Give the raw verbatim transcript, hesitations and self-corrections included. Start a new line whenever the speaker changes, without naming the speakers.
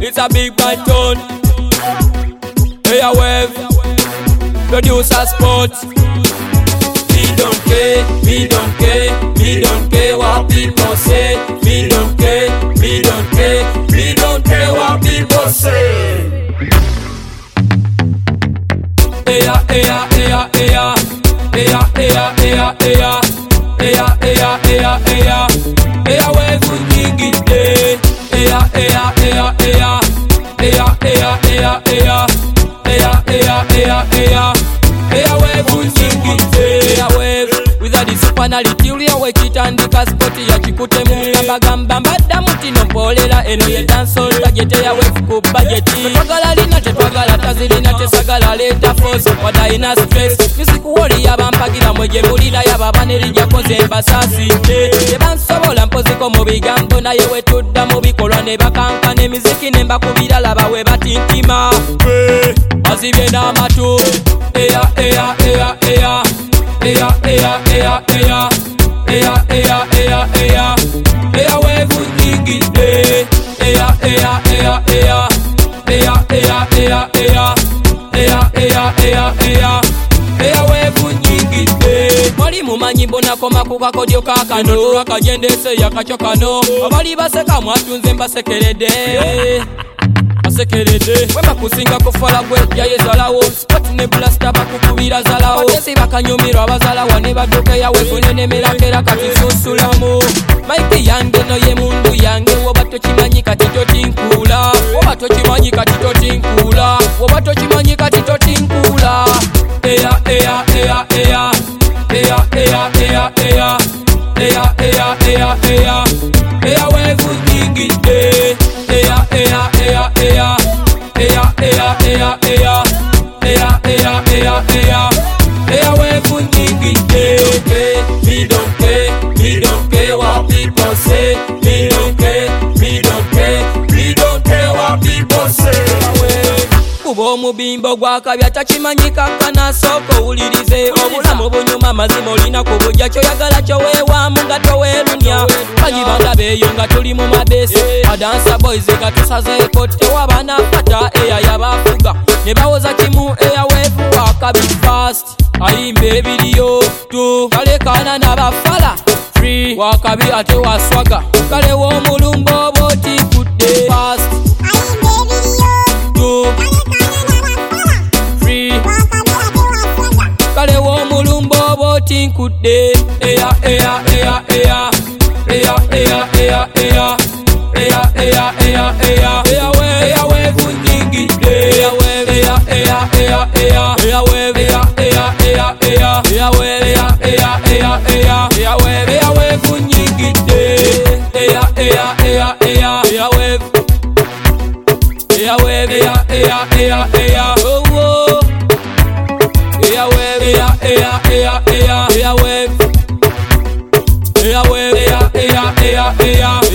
It's a big bad tone. Airwave, producer sports. Me don't care, me don't care, me don't care what people say. Me don't care, me don't care, me don't care what people say. Eya, eya, eya, eya, eya, eya, eya, eya, eya, eya, eya, eya, eya, we fungigite. Eya, eya, eya, eya, eya, eya, eya, eya, eya, eya, eya, eya, eya, we fungigite. Eya we with a disciplinarity uliyawe kitandika spoti ya chikute munga bagamba mbadda mutino mpolera eno ye dancehall tagete ya wefu ku budget. Twagala lina tetwagala tazilina tesagala leta force wada ina stress. Music woli yabampagira mweje mulira yababanirija koze mbasasite. Tebansobola mpoziko mu bigambo naye wetudda mu bikolwa ne bakankana emiziki ne mbakubira laba we batintima. Bazibye n'amatu. Eya eya eya eya eya eya eya eya eya eya eya eya eya we fungigite. Eya eya eya eya eya eya eya eya eya eya eya eya eya we fungigite. Mwali mumanyi mbona koma ku kakodyo kakano akajendese yakachokano abali baseka mwatunze mbasekerede asekerede wema kusinga kufala gwe yayezalawo spot ne blaster bakukubira zalawo batesi bakanyumirwa abazalawa ne baduka yawe funene melakera kati susulamu maiki yange no ye mundu yange woba tokimanyi kati totinkula woba tokimanyi kati totinkula woba tokimanyi kati totinkula. Eya eya eya eya eya eya eya eya eya eya eya eya eya we fungigite. Eya eya eya eya eya eya eya eya eya eya eya eya eya we fungigite. Me don't care, me don't care what people say. Me don't care, me don't care, me don't care what people say. Kuba omubimbo gwakabya takimanyika kana soko ulirize obulamu bunyuma mazima olina kubujja kyoyagala kyoweewamu nga toweerunya bagibanda beeyo nga tuli mu mabesi adansa boys nga tusazeeko tewaba nafata eya yabafuga ne bawoza kimu eya weevu wakabi fast ayimba ebiriyo tu kalekana n'abafala free wakabi ate waswaga kale w'omulumba oba otikudde fast tu kale w'omulumba oba otinkudde. Eya eya eya eya eya eya eya eya eya eya eya eya eya we eya we fungigite. Eya we eya eya eya eya eya we eya eya eya eya eya we eya eya eya eya eya we eya we fungigite. Eya eya eya eya eya we eya we eya eya eya eya oh oh eya we eya eya eya eya eya we eya we eya eya eya eya